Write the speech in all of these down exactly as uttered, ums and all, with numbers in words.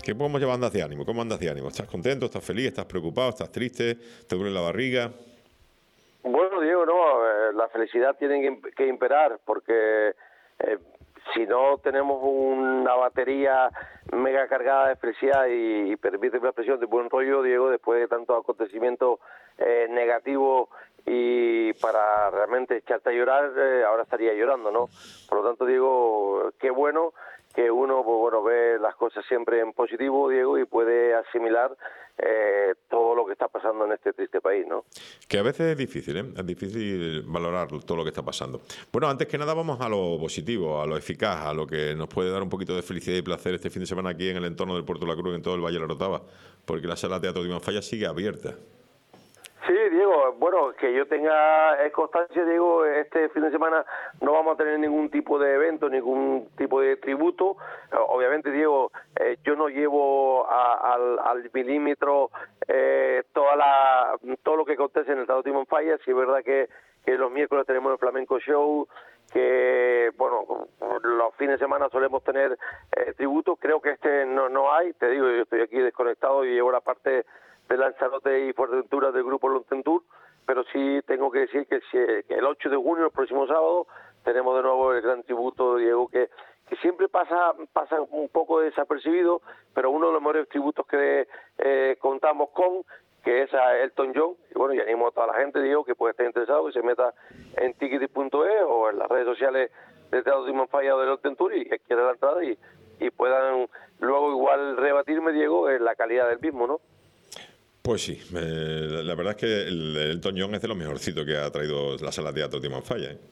¿Qué podemos llevando hacia ánimo? ¿Cómo andas de ánimo? ¿Estás contento? ¿Estás feliz? ¿Estás preocupado? ¿Estás triste? ¿Te duele la barriga? Bueno, Diego, no, eh, la felicidad tiene que, imp- que imperar, porque eh, si no tenemos una batería mega cargada de felicidad y, y permíteme la expresión de buen rollo, Diego, después de tantos acontecimientos eh, negativos y para realmente echarte a llorar, eh, ahora estaría llorando, ¿no? Por lo tanto, Diego, qué bueno que uno, pues bueno, ve las cosas siempre en positivo, Diego, y puede asimilar eh, todo lo que está pasando en este triste país, ¿no? Que a veces es difícil, ¿eh? Es difícil valorar todo lo que está pasando. Bueno, antes que nada vamos a lo positivo, a lo eficaz, a lo que nos puede dar un poquito de felicidad y placer este fin de semana aquí en el entorno del Puerto de la Cruz, en todo el Valle de la Orotava, porque la sala de teatro de Manfaya sigue abierta. Sí, Diego, bueno, que yo tenga eh, constancia, Diego, este fin de semana no vamos a tener ningún tipo de evento, ningún tipo de tributo. Eh, Obviamente, Diego, eh, yo no llevo a- al, al milímetro eh, toda la, todo lo que acontece en el Teatro Timón Falla. Sí es verdad que, que los miércoles tenemos el Flamenco Show, que, bueno, los fines de semana solemos tener eh, tributos. Creo que este no, no hay, te digo, yo estoy aquí desconectado y llevo la parte de Lanzarote y Fuerteventura del grupo Lontentur, pero sí tengo que decir que, si, que el ocho de junio, el próximo sábado, tenemos de nuevo el gran tributo, Diego, que, que siempre pasa pasa un poco desapercibido, pero uno de los mejores tributos que eh, contamos con, que es a Elton John, y bueno, y animo a toda la gente, Diego, que puede estar interesado, que se meta en ticket punto es o en las redes sociales de Teatro Timón Falla o de Lontentur y que quiera la entrada y, y puedan luego igual rebatirme, Diego, en la calidad del mismo, ¿no? Pues sí, eh, la verdad es que el, el Elton John es de lo mejorcito que ha traído la sala de teatro de Manfaya, ¿eh?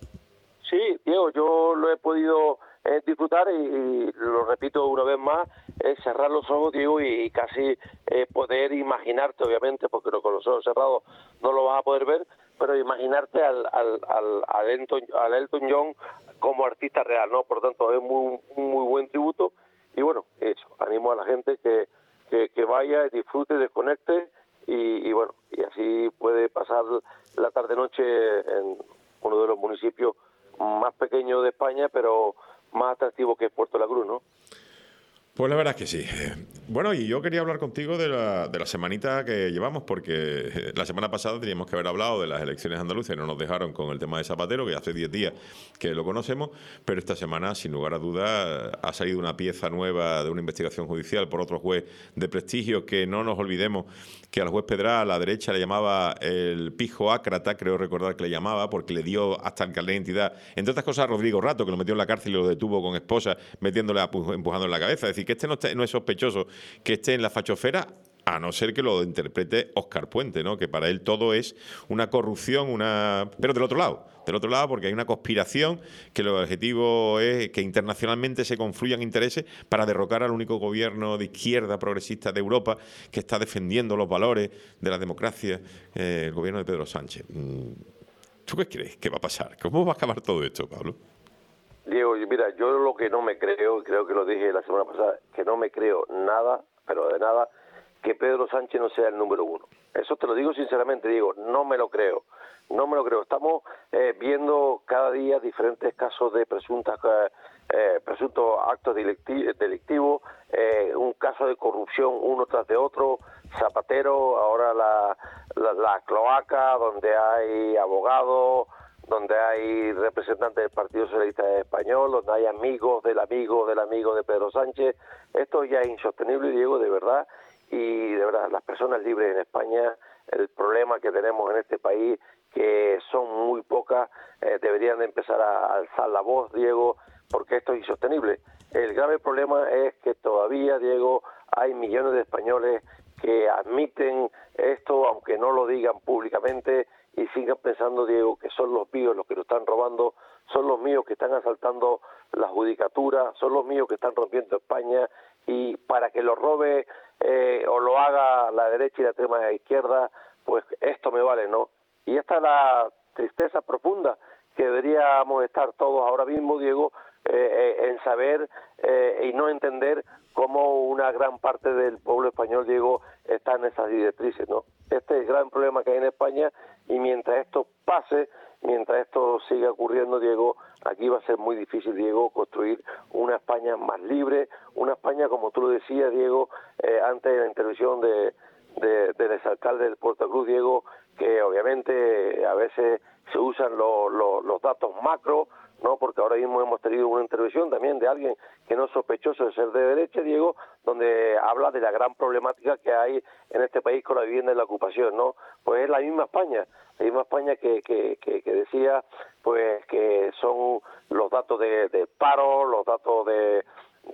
Sí, Diego, yo lo he podido eh, disfrutar y, y lo repito una vez más, es cerrar los ojos, Diego, y, y casi eh, poder imaginarte, obviamente, porque no, con los ojos cerrados no lo vas a poder ver, pero imaginarte al, al, al, al, Elton, al Elton John como artista real, ¿no? Por tanto, es muy, un muy buen tributo y bueno, eso, animo a la gente que, que, que vaya, disfrute, desconecte y, y bueno, y así puede pasar la tarde-noche en uno de los municipios más pequeño de España, pero más atractivo que Puerto La Cruz, ¿no? Pues la verdad es que sí. Bueno, y yo quería hablar contigo de la, de la semanita que llevamos, porque la semana pasada teníamos que haber hablado de las elecciones andaluzas y no nos dejaron con el tema de Zapatero, que hace diez días que lo conocemos, pero esta semana, sin lugar a dudas, ha salido una pieza nueva de una investigación judicial por otro juez de prestigio, que no nos olvidemos que al juez Pedra a la derecha le llamaba el pijo ácrata, creo recordar que le llamaba, porque le dio hasta el carnet de identidad, entre otras cosas, a Rodrigo Rato, que lo metió en la cárcel y lo detuvo con esposa, metiéndole, empujando en la cabeza. Es decir, que este no, esté, no es sospechoso que esté en la fachosfera, a no ser que lo interprete Óscar Puente, ¿no? Que para él todo es una corrupción, una pero del otro lado, del otro lado, porque hay una conspiración que el objetivo es que internacionalmente se confluyan intereses para derrocar al único gobierno de izquierda progresista de Europa que está defendiendo los valores de la democracia, eh, el gobierno de Pedro Sánchez. ¿Tú qué crees que va a pasar? ¿Cómo va a acabar todo esto, Pablo? Diego, mira, yo lo que no me creo, y creo que lo dije la semana pasada, que no me creo nada, pero de nada, que Pedro Sánchez no sea el número uno. Eso te lo digo sinceramente, Diego, no me lo creo, no me lo creo. Estamos eh, viendo cada día diferentes casos de presuntas eh, eh, presuntos actos delicti delictivos, eh, un caso de corrupción uno tras de otro, Zapatero, ahora la, la, la cloaca, donde hay abogados, donde hay representantes del Partido Socialista Español, donde hay amigos del amigo del amigo de Pedro Sánchez. Esto ya es insostenible, Diego, de verdad, y de verdad, las personas libres en España, el problema que tenemos en este país, que son muy pocas, eh, deberían de empezar a alzar la voz, Diego, porque esto es insostenible. El grave problema es que todavía, Diego, hay millones de españoles que admiten esto, aunque no lo digan públicamente, y sigan pensando, Diego, que son los míos los que lo están robando, son los míos que están asaltando la judicatura, son los míos que están rompiendo España, y para que lo robe eh, o lo haga la derecha y la extrema izquierda, pues esto me vale, ¿no? Y esta es la tristeza profunda que deberíamos estar todos ahora mismo, Diego, eh, eh, en saber eh, y no entender cómo una gran parte del pueblo español, Diego, está en esas directrices, ¿no? Este es el gran problema que hay en España, y mientras esto pase, mientras esto siga ocurriendo, Diego, aquí va a ser muy difícil, Diego, construir una España más libre, una España, como tú lo decías, Diego, eh, antes de la intervención de, de, del exalcalde del Puerto Cruz, Diego, que obviamente a veces se usan lo, lo, los datos macro, ¿no? Porque ahora mismo hemos tenido una intervención también de alguien que no es sospechoso de ser de derecha, Diego, donde habla de la gran problemática que hay en este país con la vivienda y la ocupación, ¿no? Pues es la misma España, la misma España que, que, que, que decía, pues que son los datos de, de paro, los datos de,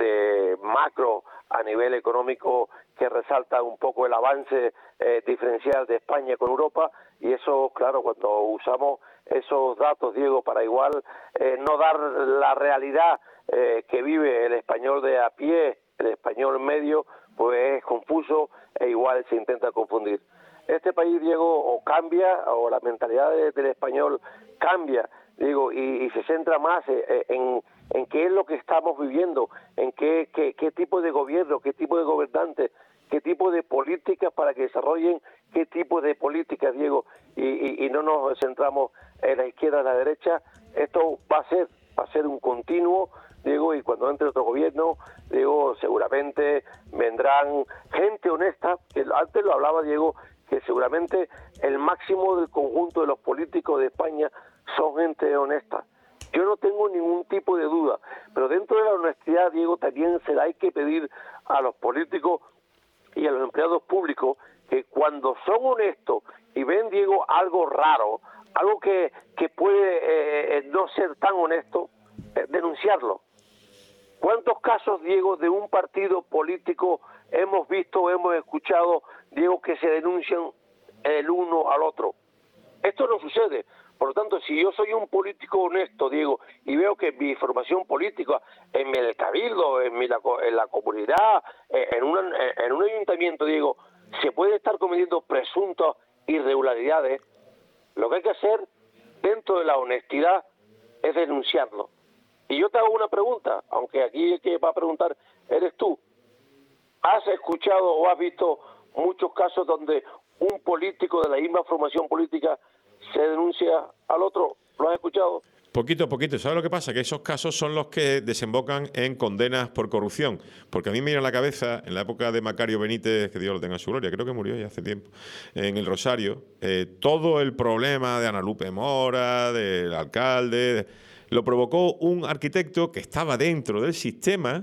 de macro a nivel económico que resaltan un poco el avance eh, diferencial de España con Europa, y eso, claro, cuando usamos esos datos, Diego, para igual eh, no dar la realidad eh, que vive el español de a pie, el español medio, pues es confuso e igual se intenta confundir. Este país, Diego, o cambia, o la mentalidad de, del español cambia, digo, y, y se centra más en, en, en qué es lo que estamos viviendo, en qué, qué, qué tipo de gobierno, qué tipo de gobernantes, qué tipo de políticas para que desarrollen qué tipo de políticas, Diego, y, y, y no nos centramos en la izquierda, en la derecha. Esto va a ser, va a ser un continuo, Diego, y cuando entre otro gobierno, Diego, seguramente vendrán gente honesta, que antes lo hablaba, Diego, que seguramente el máximo del conjunto de los políticos de España son gente honesta. Yo no tengo ningún tipo de duda, pero dentro de la honestidad, Diego, también se la hay que pedir a los políticos y a los empleados públicos que cuando son honestos y ven, Diego, algo raro, algo que, que puede eh, no ser tan honesto, eh, denunciarlo. ¿Cuántos casos, Diego, de un partido político hemos visto, hemos escuchado, Diego, que se denuncian el uno al otro? Esto no sucede. Por lo tanto, si yo soy un político honesto, Diego, y veo que mi formación política en el cabildo, en, mi, en la comunidad, en, una, en un ayuntamiento, Diego, se puede estar cometiendo presuntas irregularidades, lo que hay que hacer dentro de la honestidad es denunciarlo. Y yo te hago una pregunta, aunque aquí el que va a preguntar eres tú. ¿Has escuchado o has visto muchos casos donde un político de la misma formación política se denuncia al otro? ¿Lo has escuchado? Poquito a poquito. ¿Sabes lo que pasa? Que esos casos son los que desembocan en condenas por corrupción. Porque a mí me viene a la cabeza, en la época de Macario Benítez, que Dios lo tenga en su gloria, creo que murió ya hace tiempo, en el Rosario, eh, todo el problema de Ana Lupe Mora, del alcalde, de, lo provocó un arquitecto que estaba dentro del sistema,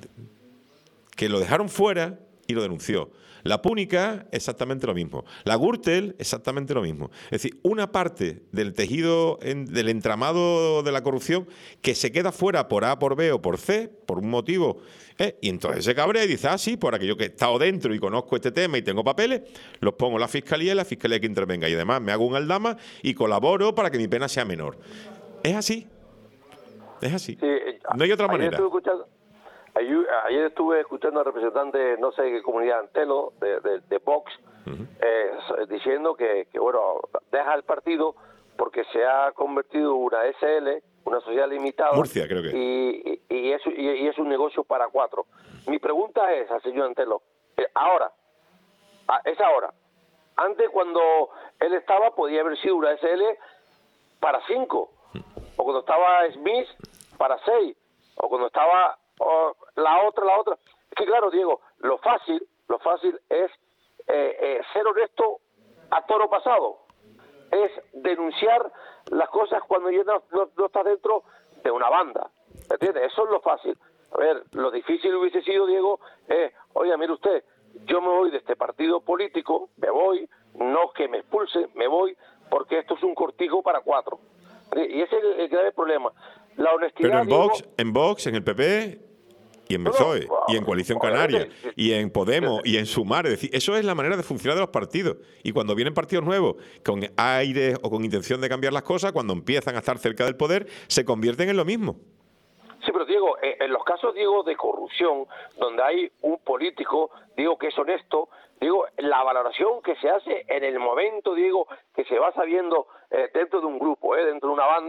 que lo dejaron fuera y lo denunció. La Púnica, exactamente lo mismo. La Gürtel, exactamente lo mismo. Es decir, una parte del tejido, en, del entramado de la corrupción que se queda fuera por A, por B o por C, por un motivo, ¿eh? Y entonces se cabrea y dice, ah, sí, por aquello que he estado dentro y conozco este tema y tengo papeles, los pongo en la Fiscalía y la Fiscalía que intervenga. Y además me hago un aldama y colaboro para que mi pena sea menor. Es así. Es así. Sí, no hay otra manera. Ayer, ayer estuve escuchando a representantes, no sé qué comunidad, Antelo, de, de, de Vox, uh-huh. eh, diciendo que, que, bueno, deja el partido porque se ha convertido en una S L, una sociedad limitada. Murcia, creo que. Y, y, y, es, y, y es un negocio para cuatro. Mi pregunta es al señor Antelo, eh, ahora, es ahora. Antes, cuando él estaba, podía haber sido una S L para cinco. O cuando estaba Smith, para seis. O cuando estaba... o la otra, la otra. Es que claro, Diego, lo fácil, lo fácil es eh, eh, ser honesto a toro pasado. Es denunciar las cosas cuando ya no, no, no estás dentro de una banda. ¿Entiendes? Eso es lo fácil. A ver, lo difícil hubiese sido, Diego, es, oiga, mire usted, yo me voy de este partido político, me voy, no que me expulse, me voy, porque esto es un cortijo para cuatro. Y ese es el, el grave problema. La honestidad. Pero en Vox, Diego, en Vox, en el P P y en B C O E, no, no, y en Coalición Canaria, y en Podemos, y en Sumar. Es decir, eso es la manera de funcionar de los partidos. Y cuando vienen partidos nuevos, con aire o con intención de cambiar las cosas, cuando empiezan a estar cerca del poder, se convierten en lo mismo. Sí, pero Diego, en los casos, Diego, de corrupción, donde hay un político, digo, que es honesto, digo, la valoración que se hace en el momento, Diego, que se va sabiendo eh, dentro de un grupo, eh, dentro de una banda,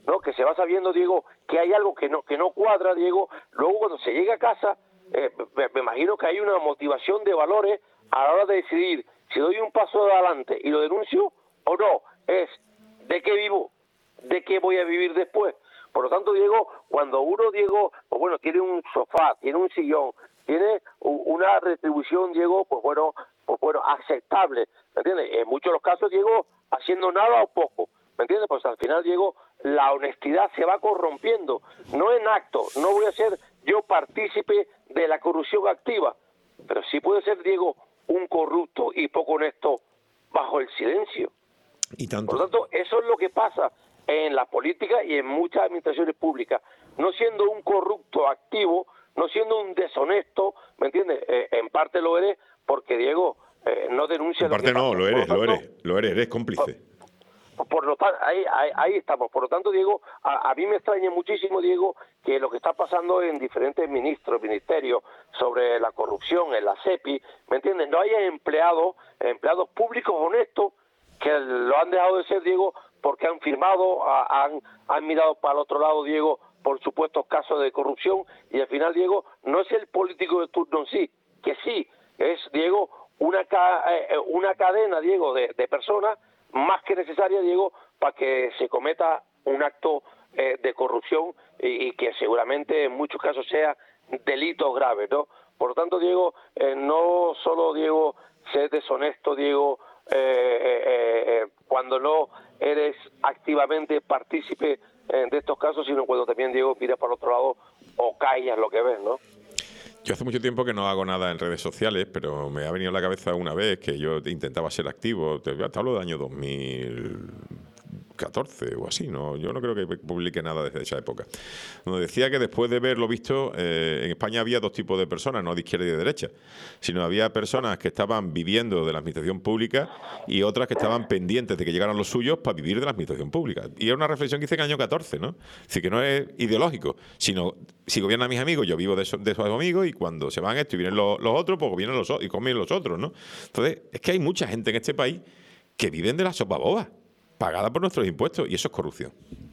¿no? Que se va sabiendo, Diego, que hay algo que no que no cuadra, Diego. Luego cuando se llega a casa, eh, me, me imagino que hay una motivación de valores a la hora de decidir si doy un paso adelante y lo denuncio o no. Es de qué vivo, de qué voy a vivir después. Por lo tanto, Diego, cuando uno, Diego, pues bueno, tiene un sofá, tiene un sillón, tiene una retribución, Diego, pues bueno, pues bueno, aceptable, ¿me entiendes? En muchos de los casos, Diego, haciendo nada o poco, ¿me entiendes? Pues al final, Diego, la honestidad se va corrompiendo, no en acto, no voy a ser yo partícipe de la corrupción activa, pero sí puede ser, Diego, un corrupto y poco honesto bajo el silencio. Y tanto. Por lo tanto, eso es lo que pasa en la política y en muchas administraciones públicas, no siendo un corrupto activo, no siendo un deshonesto, ¿me entiendes? Eh, en parte lo eres porque, Diego, eh, no denuncia. En parte no, lo eres, lo eres, lo eres, eres cómplice. Por, por lo tanto, ahí, ahí, ahí estamos. Por lo tanto, Diego, a, a mí me extraña muchísimo, Diego, que lo que está pasando en diferentes ministros, ministerios, sobre la corrupción, en la CEPI, ¿me entiendes? No haya empleados, empleados públicos honestos que lo han dejado de ser, Diego, porque han firmado, a, han, han mirado para el otro lado, Diego, por supuestos casos de corrupción, y al final, Diego, no es el político de turno en sí, que sí, es, Diego, una, ca, eh, una cadena, Diego, de, de personas más que necesaria, Diego, para que se cometa un acto eh, de corrupción y, y que seguramente en muchos casos sea delito grave, ¿no? Por lo tanto, Diego, eh, no solo, Diego, ser deshonesto, Diego, eh, eh, eh, cuando no eres activamente partícipe eh, de estos casos, sino cuando también, Diego, miras para el otro lado o callas lo que ves, ¿no? Yo hace mucho tiempo que no hago nada en redes sociales, pero me ha venido a la cabeza una vez que yo intentaba ser activo. Te, te hablo del año dos mil catorce o así, ¿no? Yo no creo que publique nada desde esa época. Donde decía que después de verlo visto, eh, en España había dos tipos de personas, no de izquierda y de derecha, sino había personas que estaban viviendo de la administración pública y otras que estaban pendientes de que llegaran los suyos para vivir de la administración pública. Y era una reflexión que hice en el año catorce, ¿no? Es decir, que no es ideológico, sino si gobiernan mis amigos, yo vivo de, eso, de esos amigos, y cuando se van estos y vienen los, los otros, pues vienen los y comen los otros, ¿no? Entonces, es que hay mucha gente en este país que viven de la sopa boba, pagada por nuestros impuestos, y eso es corrupción.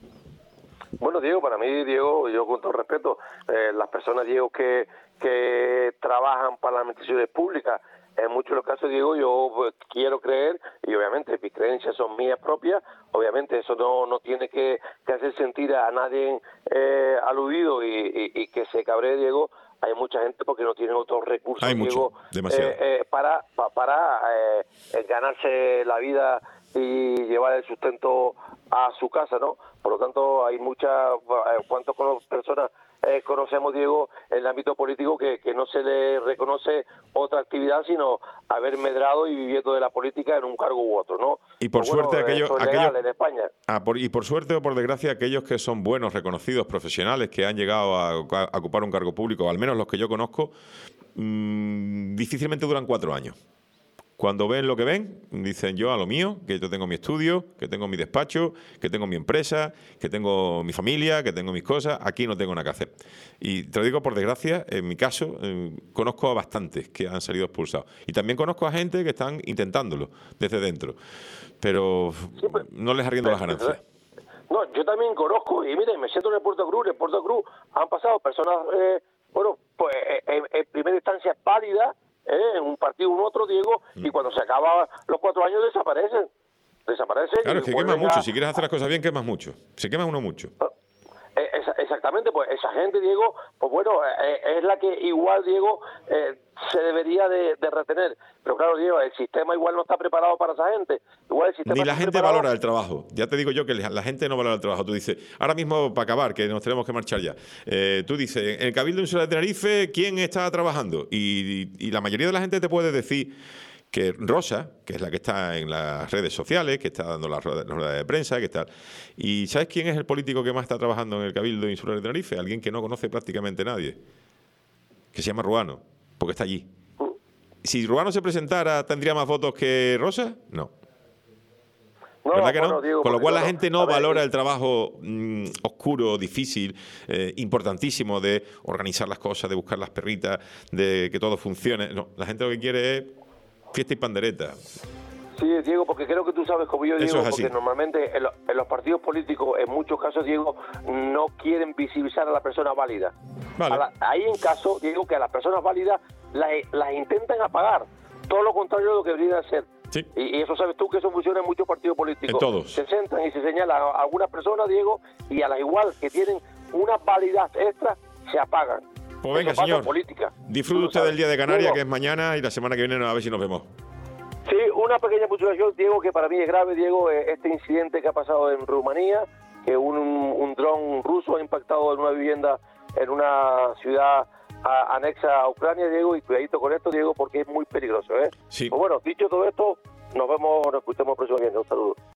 Bueno, Diego, para mí, Diego, yo con todo respeto, eh, las personas, Diego, que, que trabajan para las administraciones públicas, en muchos de los casos, Diego, yo pues, quiero creer, y obviamente mis creencias son mías propias, obviamente eso no, no tiene que, que hacer sentir a nadie eh, aludido y, y, y que se cabree, Diego. Hay mucha gente porque no tienen otros recursos, Hay Diego, mucho, demasiado. Eh, eh, para, para, para eh, ganarse la vida y llevar el sustento a su casa, ¿no? Por lo tanto, hay muchas, ¿cuántas personas eh, conocemos, Diego, en el ámbito político que, que no se le reconoce otra actividad, sino haber medrado y viviendo de la política en un cargo u otro, ¿no? Y por pues suerte bueno, aquellos, eso es aquellos legal en España. Ah, por, y por suerte o por desgracia aquellos que son buenos, reconocidos, profesionales, que han llegado a, a ocupar un cargo público, al menos los que yo conozco, mmm, difícilmente duran cuatro años. Cuando ven lo que ven, dicen yo a lo mío, que yo tengo mi estudio, que tengo mi despacho, que tengo mi empresa, que tengo mi familia, que tengo mis cosas, aquí no tengo nada que hacer. Y te lo digo por desgracia, en mi caso, eh, conozco a bastantes que han salido expulsados. Y también conozco a gente que están intentándolo desde dentro, pero sí, pues, no les arriendo las ganancias. No, yo también conozco, y miren, me siento en el Puerto Cruz, en el Puerto Cruz han pasado personas, eh, bueno, pues en, en primera instancia pálidas, ¿Eh? en un partido u otro, Diego, y cuando se acaban los cuatro años desaparecen. Desaparecen. Claro, es que quemas a... mucho. Si quieres hacer las cosas bien, quemas mucho. Se quema uno mucho. Exactamente, pues esa gente, Diego, pues bueno, eh, es la que igual, Diego, eh, se debería de, de retener. Pero claro, Diego, el sistema igual no está preparado para esa gente. Igual el sistema Ni la gente preparado... valora el trabajo. Ya te digo yo que la gente no valora el trabajo. Tú dices, ahora mismo, para acabar, que nos tenemos que marchar ya, eh, tú dices, en el Cabildo Insular de Tenerife, ¿quién está trabajando? Y, y, y la mayoría de la gente te puede decir que Rosa, que es la que está en las redes sociales, que está dando las ruedas, las ruedas de prensa, que está... ¿Y sabes quién es el político que más está trabajando en el Cabildo Insular de Tenerife? Alguien que no conoce prácticamente nadie, que se llama Ruano, porque está allí. Si Ruano se presentara, ¿tendría más votos que Rosa? No. No, ¿verdad que bueno, no? Diego, Con lo cual la no, gente no ver, valora eh, el trabajo mmm, oscuro, difícil, eh, importantísimo de organizar las cosas, de buscar las perritas, de que todo funcione. No, la gente lo que quiere es fiesta y pandereta. Sí, Diego, porque creo que tú sabes como yo, Diego, porque normalmente en, lo, en los partidos políticos, en muchos casos, Diego, no quieren visibilizar a la persona válida. Vale. A la, ahí en caso, Diego, que a las personas válidas las, las intentan apagar. Todo lo contrario de lo que deberían hacer. Sí. Y, y eso sabes tú que eso funciona en muchos partidos políticos. En todos. Se sentan y se señalan a algunas personas, Diego, y a las igual que tienen una validad extra, se apagan. Pues venga, señor. Política. Disfrute usted del Día de Canarias, Diego, que es mañana, y la semana que viene a ver si nos vemos. Sí, una pequeña puntuación, Diego, que para mí es grave, Diego, este incidente que ha pasado en Rumanía, que un, un dron ruso ha impactado en una vivienda en una ciudad a, anexa a Ucrania, Diego, y cuidadito con esto, Diego, porque es muy peligroso, ¿eh? Sí. Pues bueno, dicho todo esto, nos vemos, nos escuchamos próximamente. Un saludo.